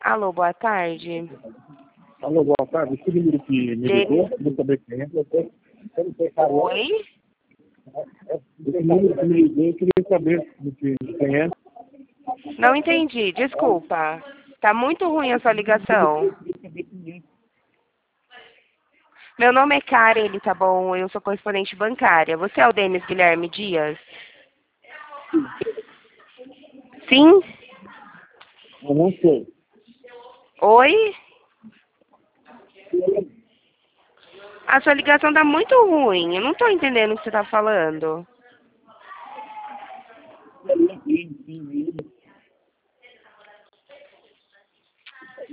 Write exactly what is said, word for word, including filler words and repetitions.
Alô, boa tarde. Alô, boa tarde. Esse número que me ligou, De... vou saber quem é. Eu não sei quem é. Oi? Esse número que me ligou, eu queria saber de que- de quem é. Não entendi, desculpa. Tá muito ruim a sua ligação. Meu nome é Karen, tá bom? Eu sou correspondente bancária. Você é o Denis Guilherme Dias? Sim? Eu não sei. Oi? A sua ligação tá muito ruim. Eu não tô entendendo o que você tá falando. Sim, sim, sim.